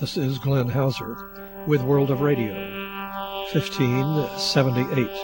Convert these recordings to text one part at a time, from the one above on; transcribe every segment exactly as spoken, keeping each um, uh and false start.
This is Glenn Hauser with World of Radio, fifteen seventy-eight.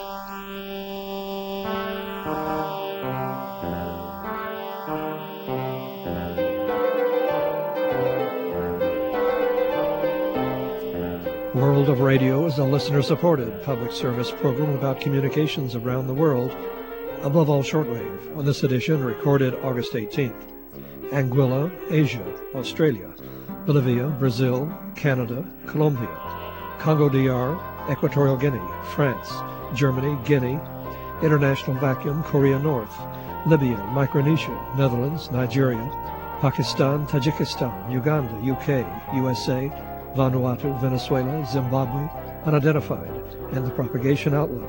World of Radio is a listener-supported public service program about communications around the world, above all shortwave. On this edition, recorded August eighteenth, Anguilla, Asia, Australia, Bolivia, Brazil, Canada, Colombia, Congo D R, Equatorial Guinea, France, Germany, Guinea, International Vacuum, Korea North, Libya, Micronesia, Netherlands, Nigeria, Pakistan, Tajikistan, Uganda, U K, U S A, Vanuatu, Venezuela, Zimbabwe, unidentified, and the propagation outlook.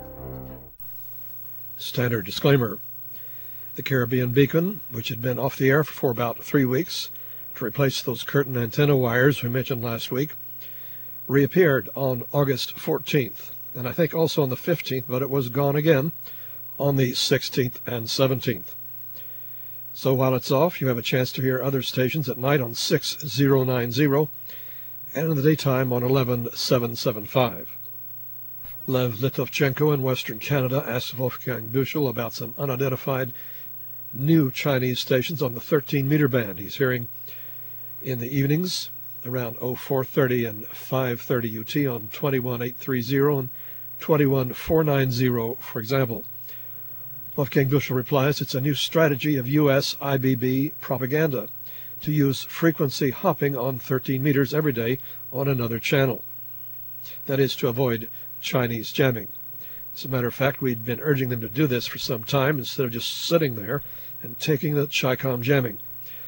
Standard disclaimer. The Caribbean Beacon, which had been off the air for about three weeks to replace those curtain antenna wires we mentioned last week, reappeared on August fourteenth, and I think also on the fifteenth, but it was gone again on the sixteenth and seventeenth. So while it's off, you have a chance to hear other stations at night on six thousand ninety and in the daytime on eleven seven seventy-five. Lev Litovchenko in Western Canada asked Wolfgang Büchel about some unidentified new Chinese stations on the thirteen meter band. He's hearing in the evenings around oh four thirty and five thirty U T on twenty-one eight thirty and twenty-one four ninety, for example. Wolfgang Büchel replies, it's a new strategy of U S I B B propaganda to use frequency hopping on thirteen meters every day on another channel. That is to avoid Chinese jamming. As a matter of fact, we'd been urging them to do this for some time instead of just sitting there and taking the Chi-Com jamming.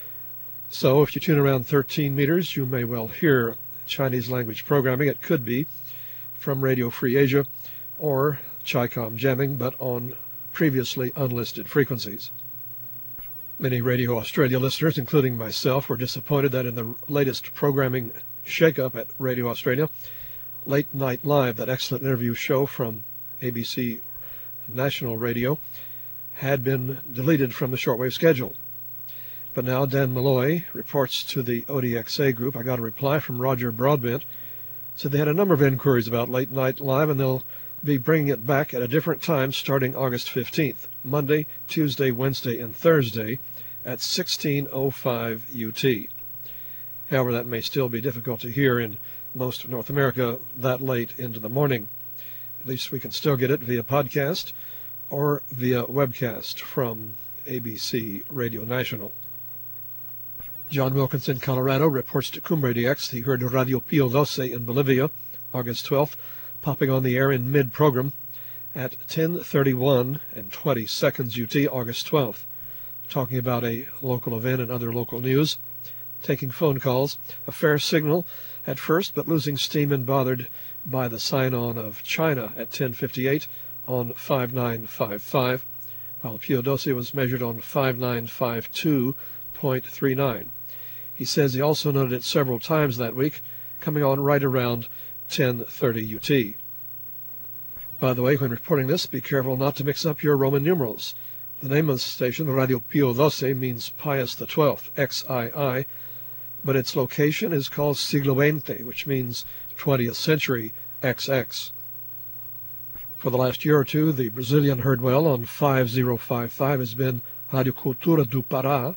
So if you tune around thirteen meters, you may well hear Chinese language programming. It could be from Radio Free Asia or Chi-Com jamming, but on previously unlisted frequencies. Many Radio Australia listeners, including myself, were disappointed that in the latest programming shake-up at Radio Australia, Late Night Live, that excellent interview show from A B C National Radio, had been deleted from the shortwave schedule. But now Dan Malloy reports to the O D X A group. I got a reply from Roger Broadbent. Said they had a number of inquiries about Late Night Live, and they'll be bringing it back at a different time starting August fifteenth, Monday, Tuesday, Wednesday, and Thursday at sixteen oh five U T. However, that may still be difficult to hear in most of North America that late into the morning. At least we can still get it via podcast or via webcast from A B C Radio National. John Wilkinson, Colorado, reports to Cumbre D X. He heard Radio Pio twelve in Bolivia, August twelfth, popping on the air in mid-program at ten thirty-one and twenty seconds U T, August twelfth, talking about a local event and other local news, taking phone calls, a fair signal at first, but losing steam and bothered by the sign-on of China at ten fifty-eight on five nine five five, while Pio twelve was measured on five nine five two point three nine. He says he also noted it several times that week, coming on right around ten thirty U T. By the way, when reporting this, be careful not to mix up your Roman numerals. The name of the station, Radio Pio twelve, means Pius the twelfth, X I I, but its location is called Siglo veinte, which means twentieth century, X X. For the last year or two, the Brazilian heard well on five oh five five has been Radio Cultura do Pará,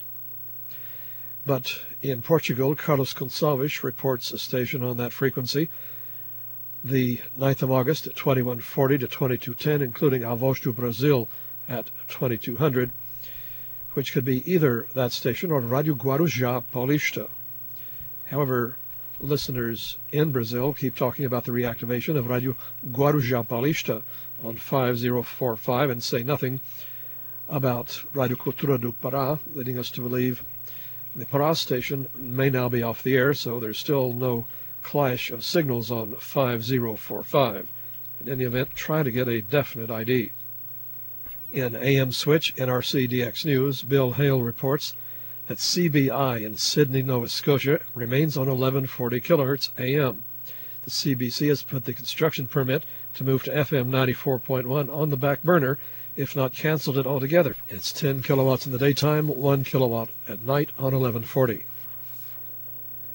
but in Portugal, Carlos Gonçalves reports a station on that frequency, the ninth of August at twenty-one forty to twenty-two ten, including A Voz do Brasil at twenty-two hundred, which could be either that station or Radio Guarujá Paulista. However, listeners in Brazil keep talking about the reactivation of Radio Guarujá Paulista on five oh four five and say nothing about Radio Cultura do Pará, leading us to believe the Pará station may now be off the air, so there's still no clash of signals on five oh four five. In any event, try to get a definite I D. In A M Switch, N R C D X News, Bill Hale reports that C B I in Sydney, Nova Scotia remains on eleven forty kilohertz A M. The C B C has put the construction permit to move to F M ninety-four point one on the back burner, if not canceled it altogether. It's ten kilowatts in the daytime, one kilowatt at night on eleven forty.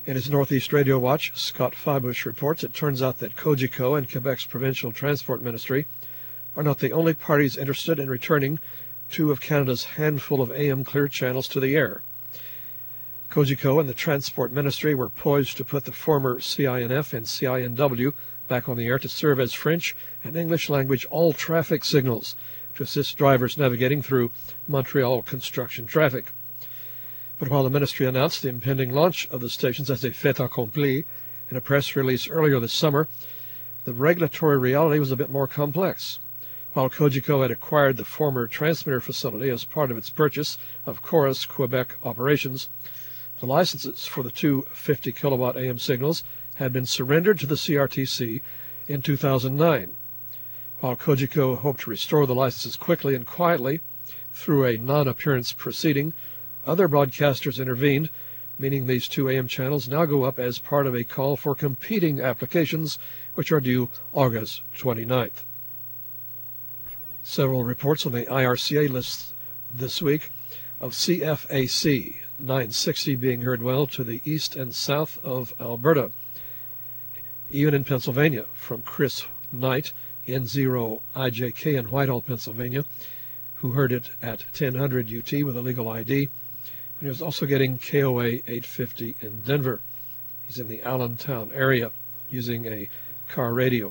In his Northeast Radio Watch, Scott Fibush reports it turns out that Cogeco and Quebec's Provincial Transport Ministry are not the only parties interested in returning two of Canada's handful of A M clear channels to the air. Cogeco and the Transport Ministry were poised to put the former C I N F and C I N W back on the air to serve as French and English language all-traffic signals to assist drivers navigating through Montreal construction traffic. But while the ministry announced the impending launch of the stations as a fait accompli in a press release earlier this summer, the regulatory reality was a bit more complex. While Cogeco had acquired the former transmitter facility as part of its purchase of Chorus Quebec operations, the licenses for the two fifty kilowatt A M signals had been surrendered to the C R T C in two thousand nine. While Cogeco hoped to restore the licenses quickly and quietly through a non-appearance proceeding, other broadcasters intervened, meaning these two A M channels now go up as part of a call for competing applications, which are due August twenty-ninth. Several reports on the I R C A list this week of C F A C nine sixty being heard well to the east and south of Alberta. Even in Pennsylvania, from Chris Knight, N zero I J K in Whitehall, Pennsylvania, who heard it at ten hundred U T with a legal I D. And he was also getting K O A eight fifty in Denver. He's in the Allentown area using a car radio.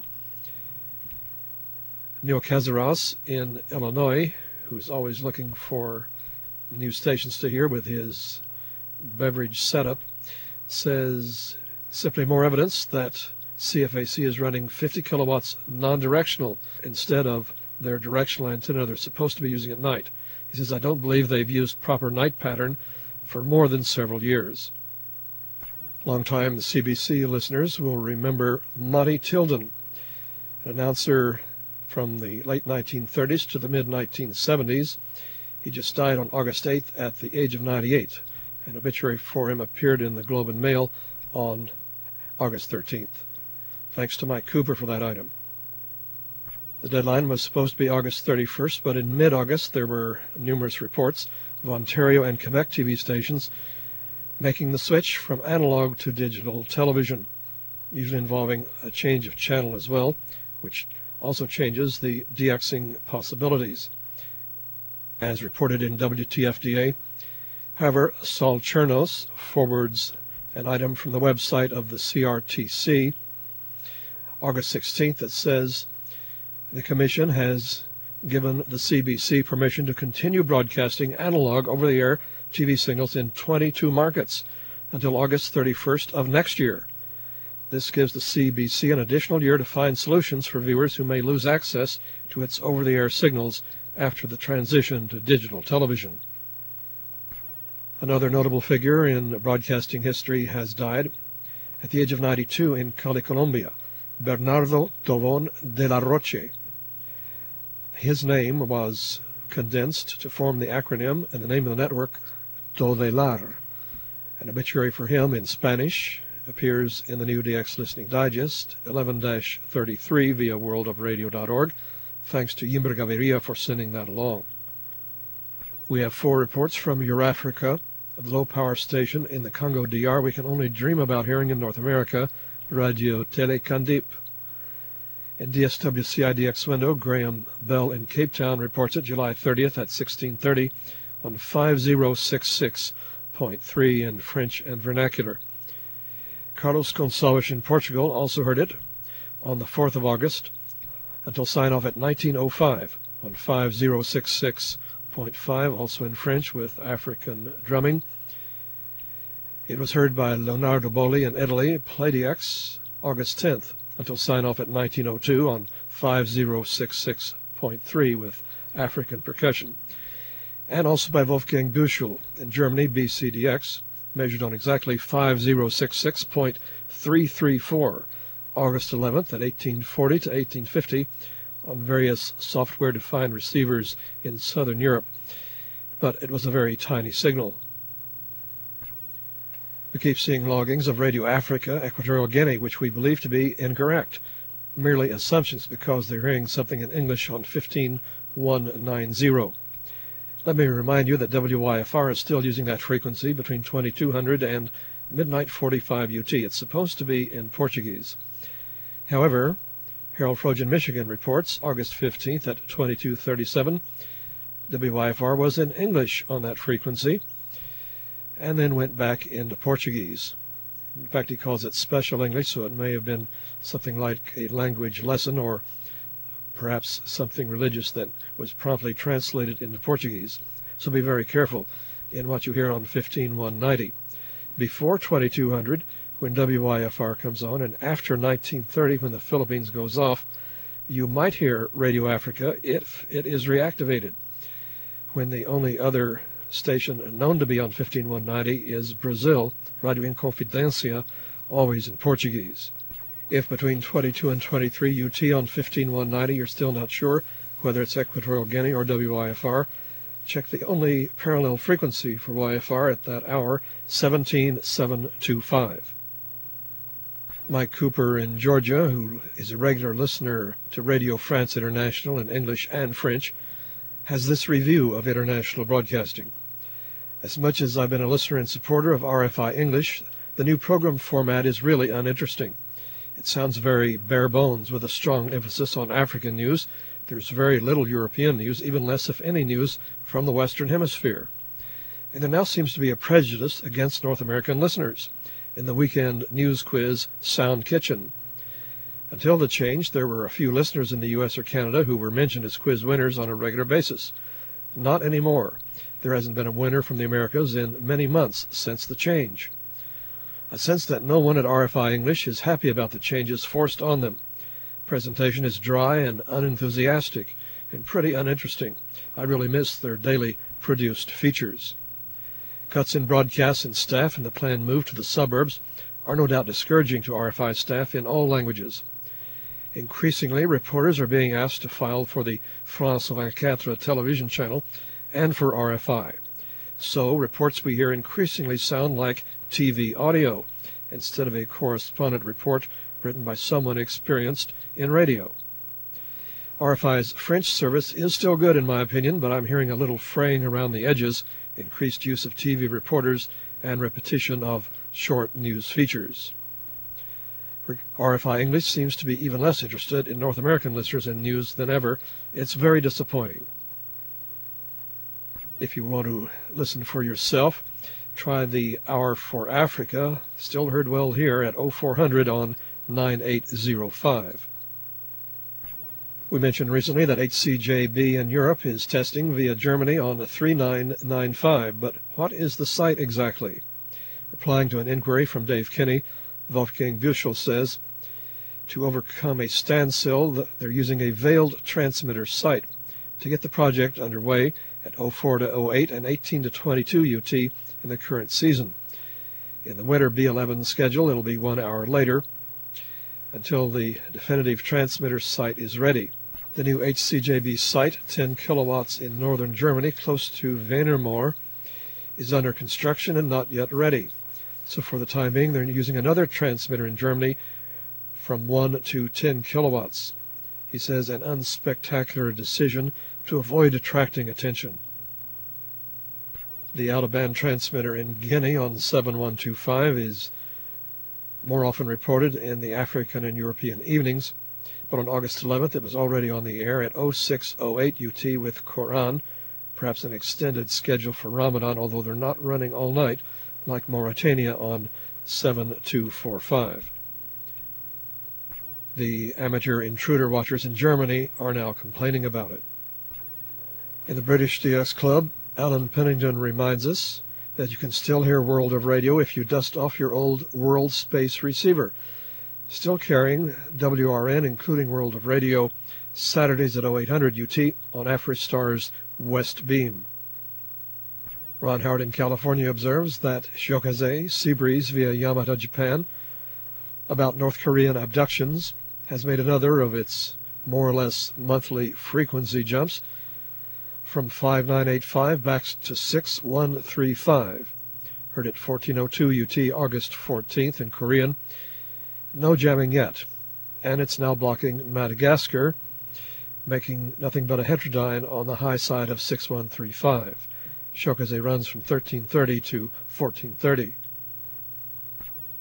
Neil Cazaras in Illinois, who's always looking for new stations to hear with his beverage setup, says simply more evidence that C F A C is running fifty kilowatts non-directional instead of their directional antenna they're supposed to be using at night. He says, I don't believe they've used proper night pattern for more than several years. Longtime C B C listeners will remember Monty Tilden, an announcer from the late nineteen thirties to the mid nineteen seventies. He just died on August eighth at the age of ninety-eight. An obituary for him appeared in the Globe and Mail on August thirteenth. Thanks to Mike Cooper for that item. The deadline was supposed to be August thirty-first, but in mid-August there were numerous reports of Ontario and Quebec T V stations making the switch from analog to digital television, usually involving a change of channel as well, which also changes the DXing possibilities. As reported in W T F D A, however, Saul Chernos forwards an item from the website of the C R T C, August sixteenth, that says the Commission has given the C B C permission to continue broadcasting analog over-the-air T V signals in twenty-two markets until August thirty-first of next year. This gives the C B C an additional year to find solutions for viewers who may lose access to its over-the-air signals after the transition to digital television. Another notable figure in broadcasting history has died at the age of ninety-two in Cali, Colombia, Bernardo Tobón de la Roche. His name was condensed to form the acronym and the name of the network, Todelar. An obituary for him in Spanish appears in the new D X Listening Digest, eleven dash thirty-three via world of radio dot org. Thanks to Yimber Gaviria for sending that along. We have four reports from Eurafrica, a low-power station in the Congo D R we can only dream about hearing in North America, Radio Telecandip. In D S W C I D X window, Graham Bell in Cape Town reports it July thirtieth at sixteen thirty on five zero six six point three in French and vernacular. Carlos Gonçalves in Portugal also heard it on the fourth of August until sign-off at nineteen oh five on five zero six six point five, also in French with African drumming. It was heard by Leonardo Boli in Italy, PlayDX, August tenth, until sign-off at nineteen oh two on five zero six six point three with African percussion. And also by Wolfgang Büchel in Germany, B C D X, measured on exactly five zero six six point three three four, August eleventh at eighteen forty to eighteen fifty, on various software-defined receivers in southern Europe. But it was a very tiny signal. We keep seeing loggings of Radio Africa, Equatorial Guinea, which we believe to be incorrect, merely assumptions because they're hearing something in English on fifteen one ninety. Let me remind you that W Y F R is still using that frequency between twenty-two hundred and midnight forty-five U T. It's supposed to be in Portuguese. However, Harold Trojan, Michigan reports August fifteenth at twenty-two thirty-seven. W Y F R was in English on that frequency and then went back into Portuguese. In fact, he calls it special English, so it may have been something like a language lesson or perhaps something religious that was promptly translated into Portuguese. So be very careful in what you hear on fifteen one ninety. Before twenty-two hundred, when W Y F R comes on, and after nineteen thirty, when the Philippines goes off, you might hear Radio Africa if it is reactivated, when the only other station known to be on fifteen one ninety is Brazil, Radio Inconfidencia, always in Portuguese. If between twenty-two and twenty-three U T on fifteen one ninety you're still not sure whether it's Equatorial Guinea or W Y F R, check the only parallel frequency for Y F R at that hour, seventeen seven twenty-five. Mike Cooper in Georgia, who is a regular listener to Radio France International in English and French, has this review of international broadcasting. As much as I've been a listener and supporter of R F I English, the new program format is really uninteresting. It sounds very bare bones with a strong emphasis on African news. There's very little European news, even less if any news from the Western Hemisphere. And there now seems to be a prejudice against North American listeners in the weekend news quiz Sound Kitchen. Until the change, there were a few listeners in the U S or Canada who were mentioned as quiz winners on a regular basis. Not anymore. There hasn't been a winner from the Americas in many months since the change. I sense that no one at R F I English is happy about the changes forced on them. Presentation is dry and unenthusiastic and pretty uninteresting. I really miss their daily produced features. Cuts in broadcasts and staff and the planned move to the suburbs are no doubt discouraging to R F I staff in all languages. Increasingly, reporters are being asked to file for the France twenty-four television channel and for R F I. So, reports we hear increasingly sound like T V audio instead of a correspondent report written by someone experienced in radio. R F I's French service is still good in my opinion, but I'm hearing a little fraying around the edges, increased use of T V reporters, and repetition of short news features. R F I English seems to be even less interested in North American listeners in news than ever. It's very disappointing. If you want to listen for yourself, try the Hour for Africa, still heard well here at oh four hundred on nine eight oh five. We mentioned recently that H C J B in Europe is testing via Germany on three nine nine five, but what is the site exactly? Replying to an inquiry from Dave Kinney, Wolfgang Büchel says, to overcome a standstill, they're using a veiled transmitter site to get the project underway at oh four to oh eight and eighteen to twenty-two U T in the current season. In the winter B eleven schedule, it'll be one hour later until the definitive transmitter site is ready. The new H C J B site, ten kilowatts in northern Germany, close to Weinermoor, is under construction and not yet ready. So for the time being, they're using another transmitter in Germany from one to ten kilowatts. He says an unspectacular decision to avoid attracting attention. The out-of-band transmitter in Guinea on seven one two five is more often reported in the African and European evenings, but on August eleventh it was already on the air at oh six oh eight U T with Quran, perhaps an extended schedule for Ramadan, although they're not running all night like Mauritania on seven two four five. The amateur intruder watchers in Germany are now complaining about it. In the British D S Club, Alan Pennington reminds us that you can still hear World of Radio if you dust off your old World Space receiver. Still carrying W R N, including World of Radio, Saturdays at oh eight hundred U T on Afristar's West Beam. Ron Howard in California observes that Shiokaze, Seabreeze via Yamata, Japan, about North Korean abductions, has made another of its more or less monthly frequency jumps from five nine eight five back to six one three five. Heard at fourteen oh two U T August fourteenth in Korean. No jamming yet. And it's now blocking Madagascar, making nothing but a heterodyne on the high side of six one three five. Shiokaze runs from thirteen thirty to fourteen thirty.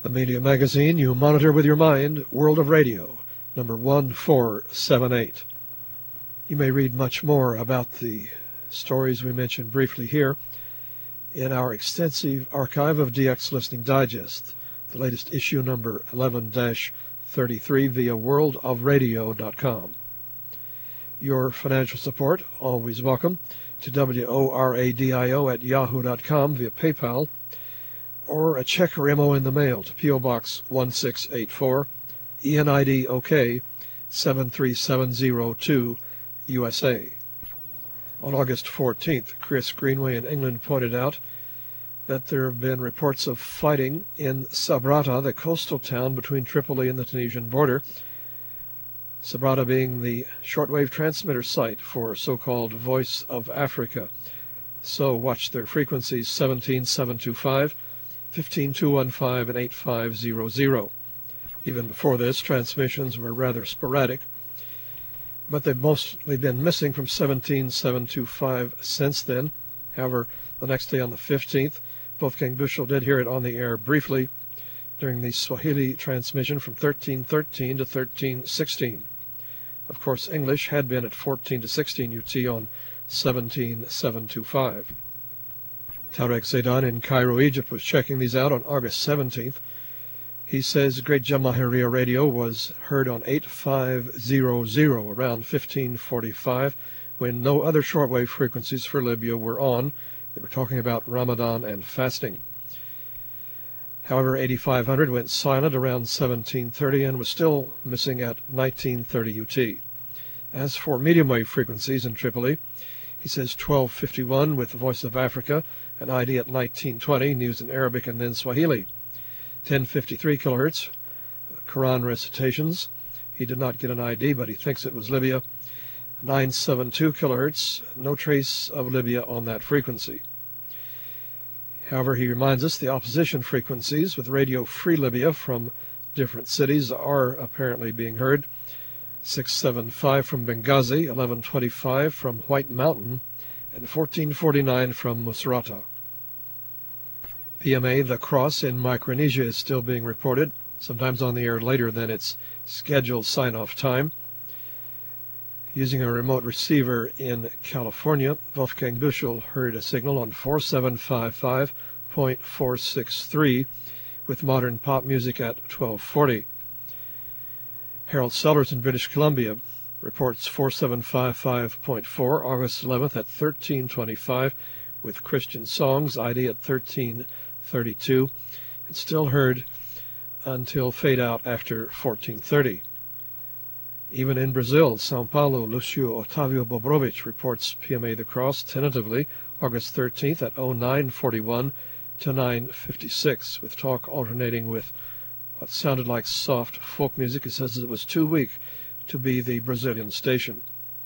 The media magazine you monitor with your mind, World of Radio, number one four seven eight. You may read much more about the stories we mentioned briefly here in our extensive archive of D X Listening Digest, the latest issue number eleven dash thirty-three via world of radio dot com. Your financial support, always welcome, to W O R A D I O at yahoo dot com via PayPal, or a check or M O in the mail to P O Box one six eight four, E N I D OK seven three seven zero two, U S A. On August fourteenth, Chris Greenway in England pointed out that there have been reports of fighting in Sabratha, the coastal town between Tripoli and the Tunisian border, Sabratha being the shortwave transmitter site for so-called Voice of Africa. So watch their frequencies seventeen seven twenty-five, fifteen two fifteen, and eight five zero zero. Even before this, transmissions were rather sporadic, but they've mostly been missing from seventeen seven twenty-five since then. However, the next day on the fifteenth, Wolfgang Büschel did hear it on the air briefly during the Swahili transmission from thirteen thirteen to thirteen sixteen. Of course, English had been at fourteen to sixteen U T on seventeen seven twenty-five. Tarek Zaidan in Cairo, Egypt, was checking these out on August seventeenth. He says Great Jamahiriya Radio was heard on eight five zero zero around fifteen forty-five when no other shortwave frequencies for Libya were on. They were talking about Ramadan and fasting. However, eighty-five hundred went silent around seventeen thirty and was still missing at nineteen thirty U T. As for medium wave frequencies in Tripoli, he says twelve fifty-one with the Voice of Africa, an I D at nineteen twenty, news in Arabic and then Swahili. ten fifty-three kilohertz, Quran recitations. He did not get an I D, but he thinks it was Libya. nine seventy-two kilohertz, no trace of Libya on that frequency. However, he reminds us the opposition frequencies with Radio Free Libya from different cities are apparently being heard. six seventy-five from Benghazi, eleven twenty-five from White Mountain, and fourteen forty-nine from Musrata. P M A The Cross in Micronesia is still being reported, sometimes on the air later than its scheduled sign-off time. Using a remote receiver in California, Wolfgang Büschel heard a signal on forty-seven fifty-five point four six three with modern pop music at twelve forty. Harold Sellers in British Columbia reports forty-seven fifty-five point four August eleventh at thirteen twenty-five with Christian songs, I D at thirteen thirty-two, and still heard until fade out after fourteen thirty. Even in Brazil, São Paulo, Lucio Otávio Bobrovich reports P M A The Cross tentatively August thirteenth at oh nine forty-one to nine fifty-six, with talk alternating with what sounded like soft folk music. He says it was too weak to be the Brazilian station.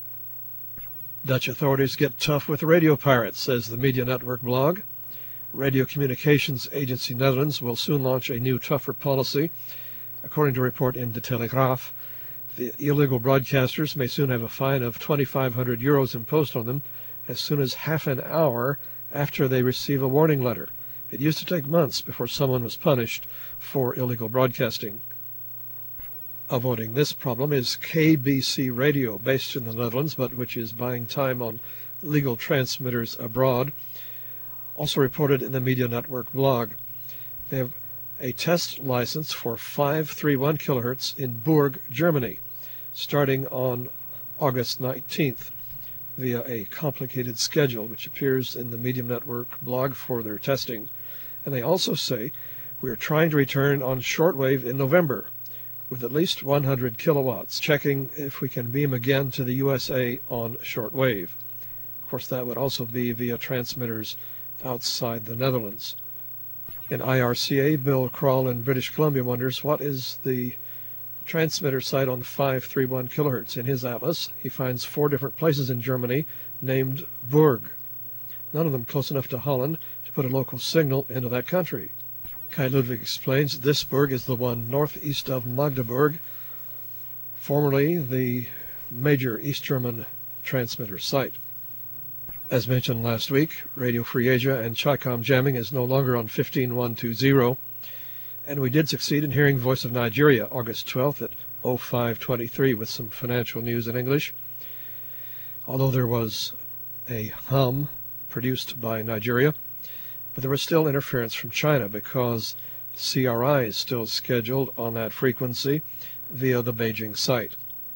Dutch authorities get tough with radio pirates, says the Media Network blog. Radio Communications Agency Netherlands will soon launch a new, tougher policy. According to a report in De Telegraaf, the illegal broadcasters may soon have a fine of twenty-five hundred euros imposed on them as soon as half an hour after they receive a warning letter. It used to take months before someone was punished for illegal broadcasting. Avoiding this problem is K B C Radio, based in the Netherlands, but which is buying time on legal transmitters abroad. Also reported in the Media Network blog. They have a test license for five thirty-one kilohertz in Burg, Germany, starting on August nineteenth via a complicated schedule which appears in the Medium Network blog for their testing. And they also say, we are trying to return on shortwave in November with at least one hundred kilowatts, checking if we can beam again to the U S A on shortwave. Of course, that would also be via transmitters outside the Netherlands. In I R C A, Bill Krall in British Columbia wonders what is the transmitter site on five thirty-one kilohertz. In his atlas, he finds four different places in Germany named Burg, none of them close enough to Holland to put a local signal into that country. Kai Ludwig explains this Burg is the one northeast of Magdeburg, formerly the major East German transmitter site. As mentioned last week, Radio Free Asia and Chicom jamming is no longer on fifteen one twenty, And we did succeed in hearing Voice of Nigeria August twelfth at oh five twenty-three with some financial news in English. Although there was a hum produced by Nigeria, but there was still interference from China because C R I is still scheduled on that frequency via the Beijing site.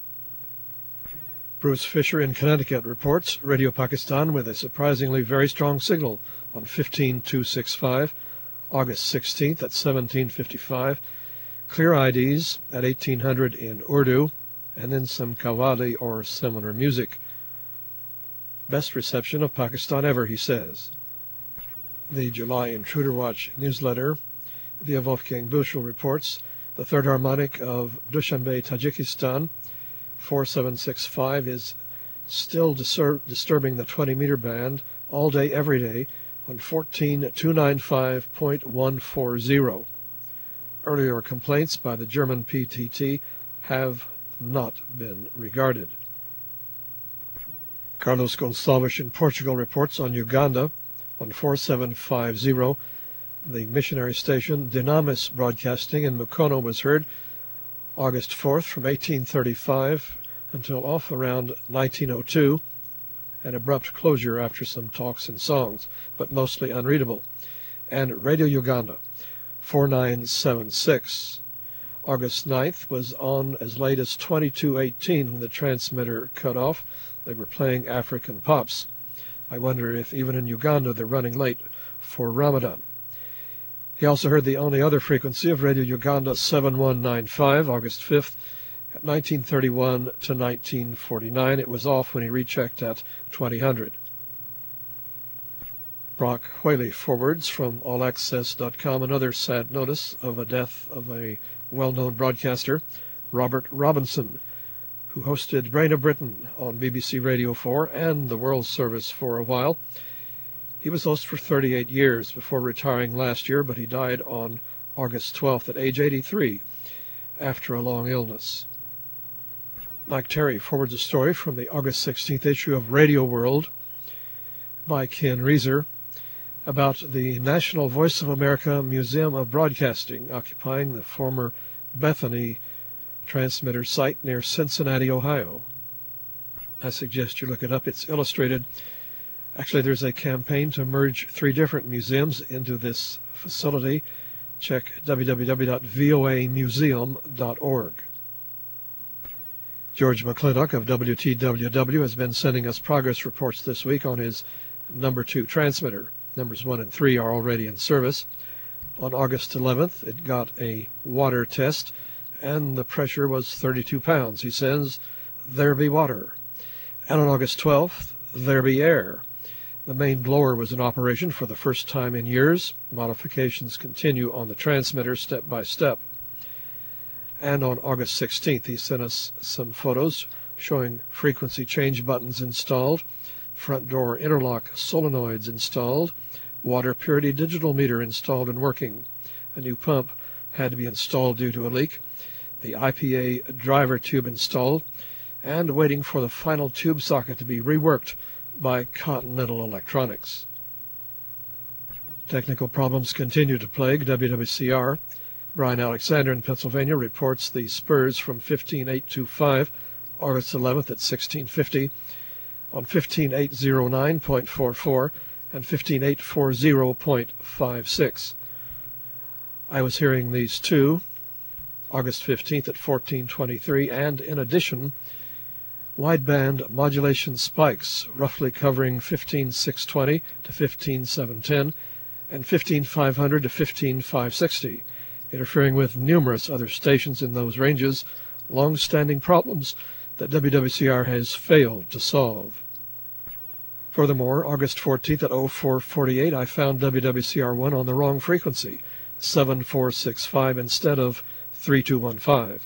Bruce Fisher in Connecticut reports Radio Pakistan with a surprisingly very strong signal on fifteen two sixty-five, August sixteenth at seventeen fifty-five, clear I Ds at eighteen hundred in Urdu, and then some Qawwali or similar music. Best reception of Pakistan ever, he says. The July Intruder Watch newsletter via Wolfgang Bushel reports the third harmonic of Dushanbe, Tajikistan, four seven six five, is still distur- disturbing the twenty meter band all day, every day on fourteen two ninety-five point one four zero. Earlier complaints by the German P T T have not been regarded. Carlos Gonçalves in Portugal reports on Uganda on four seven five zero. The missionary station Dynamis Broadcasting in Mukono was heard August fourth from eighteen thirty-five until off around nineteen oh two, an abrupt closure after some talks and songs, but mostly unreadable. And Radio Uganda, four nine seven six. August ninth was on as late as twenty-two eighteen when the transmitter cut off. They were playing African pops. I wonder if even in Uganda they're running late for Ramadan. He also heard the only other frequency of Radio Uganda, seven one nine five, August fifth, at nineteen thirty-one to nineteen forty-nine. It was off when he rechecked at twenty hundred. Brock Whaley forwards from all access dot com another sad notice of a death of a well-known broadcaster, Robert Robinson, who hosted Brain of Britain on B B C Radio four and the World Service for a while. He was host for thirty-eight years before retiring last year, but he died on August twelfth at age eighty-three after a long illness. Mike Terry forwards a story from the August sixteenth issue of Radio World by Ken Reeser about the National Voice of America Museum of Broadcasting occupying the former Bethany transmitter site near Cincinnati, Ohio. I suggest you look it up. It's illustrated. Actually, there's a campaign to merge three different museums into this facility. Check w w w dot v o a museum dot org. George McClintock of W T W W has been sending us progress reports this week on his number two transmitter. Numbers one and three are already in service. On August eleventh, it got a water test, and the pressure was thirty-two pounds. He says, "There be water." And on August twelfth, "There be air." The main blower was in operation for the first time in years. Modifications continue on the transmitter step by step. And on August sixteenth, he sent us some photos showing frequency change buttons installed, front door interlock solenoids installed, water purity digital meter installed and working. A new pump had to be installed due to a leak, the I P A driver tube installed, and waiting for the final tube socket to be reworked by Continental Electronics. Technical problems continue to plague W W C R. Brian Alexander in Pennsylvania reports the spurs from fifteen eight twenty-five, August eleventh at sixteen fifty, on fifteen eight oh nine point four four and fifteen eight forty point five six. I was hearing these too, August fifteenth at fourteen twenty-three, and in addition, wideband modulation spikes roughly covering fifteen six twenty to fifteen seven ten and fifteen five hundred to fifteen five sixty, interfering with numerous other stations in those ranges, long-standing problems that W W C R has failed to solve. Furthermore, August fourteenth at oh four forty-eight, I found W W C R one on the wrong frequency, seven four six five instead of three two one five.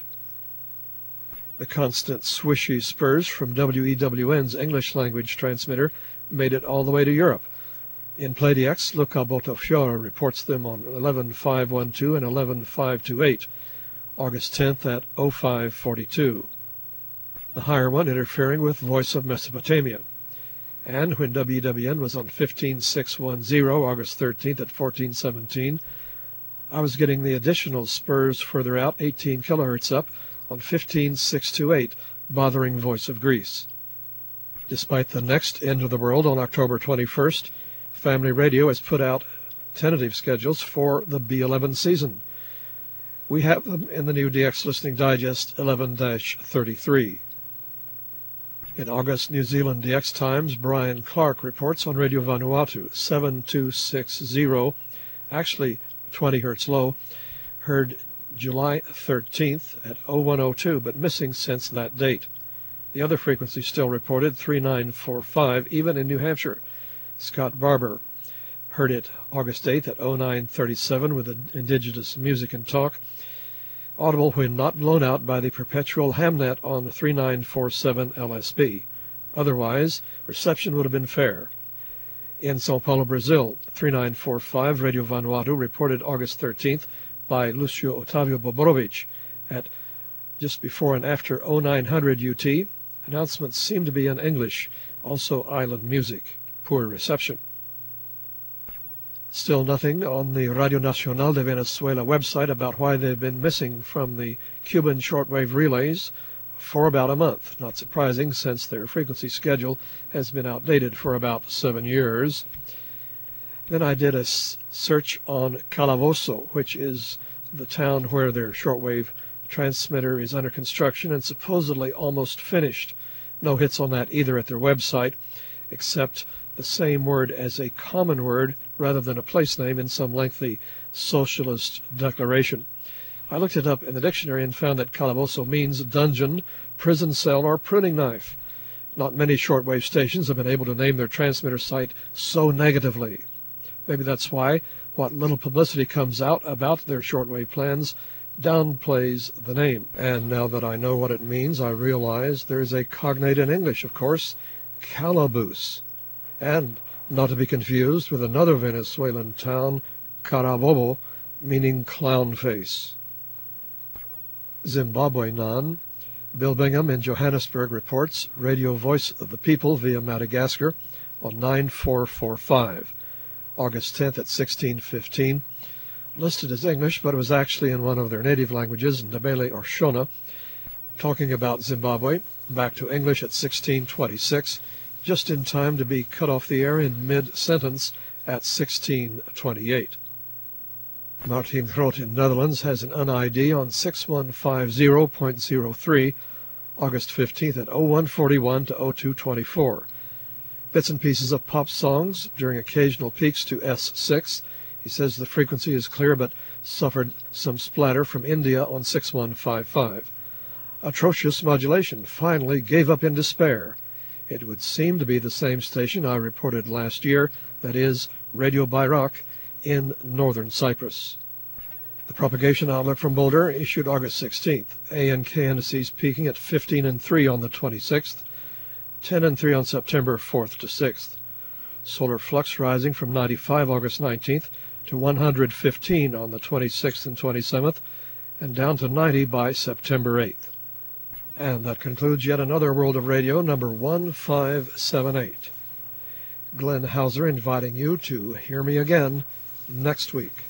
The constant swishy spurs from W E W N's English-language transmitter made it all the way to Europe. In PlayDX, Luca Botafiore reports them on eleven five twelve and eleven five twenty-eight, August tenth at oh five forty-two. The higher one interfering with Voice of Mesopotamia. And when W E W N was on fifteen six ten, August thirteenth at fourteen seventeen, I was getting the additional spurs further out, eighteen kilohertz up, on fifteen six twenty-eight, bothering Voice of Greece. Despite the next end of the world on October twenty-first, Family Radio has put out tentative schedules for the B eleven season. We have them in the new D X Listening Digest eleven dash thirty-three. In August, New Zealand D X Times, Brian Clark reports on Radio Vanuatu seven two six zero, actually twenty hertz low, heard July thirteenth at oh one oh two, but missing since that date. The other frequency still reported, three nine four five, even in New Hampshire. Scott Barber heard it August eighth at oh nine thirty-seven with Indigenous Music and Talk, audible when not blown out by the perpetual hamnet on three nine four seven L S B. Otherwise, reception would have been fair. In Sao Paulo, Brazil, three nine four five Radio Vanuatu reported August thirteenth by Lucio Otavio Bobrovich at just before and after oh nine hundred U T. Announcements seem to be in English, also island music. Poor reception. Still nothing on the Radio Nacional de Venezuela website about why they've been missing from the Cuban shortwave relays for about a month. Not surprising, since their frequency schedule has been outdated for about seven years. Then I did a search on Calabozo, which is the town where their shortwave transmitter is under construction and supposedly almost finished. No hits on that either at their website, except the same word as a common word rather than a place name in some lengthy socialist declaration. I looked it up in the dictionary and found that Calabozo means dungeon, prison cell, or pruning knife. Not many shortwave stations have been able to name their transmitter site so negatively. Maybe that's why what little publicity comes out about their shortwave plans downplays the name. And now that I know what it means, I realize there's a cognate in English, of course, calaboose. And not to be confused with another Venezuelan town, Carabobo, meaning clown face. Zimbabwe none. Bill Bingham in Johannesburg reports Radio Voice of the People via Madagascar on nine four four five, August tenth at sixteen fifteen. Listed as English, but it was actually in one of their native languages, Ndebele or Shona. Talking about Zimbabwe, back to English at sixteen twenty-six, just in time to be cut off the air in mid-sentence at sixteen twenty-eight. Martin Groot in Netherlands has an N I D on six one five zero point zero three, August fifteenth at oh one forty-one to oh two twenty-four. Bits and pieces of pop songs during occasional peaks to S six. He says the frequency is clear but suffered some splatter from India on six one five five. Atrocious modulation, finally gave up in despair. It would seem to be the same station I reported last year, that is, Radio Bayrak, in northern Cyprus. The propagation outlook from Boulder issued August sixteenth. A and K indices peaking at fifteen and three on the twenty-sixth, ten and three on September fourth to sixth. Solar flux rising from ninety-five August nineteenth to one hundred fifteen on the twenty-sixth and twenty-seventh, and down to ninety by September eighth. And that concludes yet another World of Radio, number one five seven eight. Glenn Hauser inviting you to hear me again next week.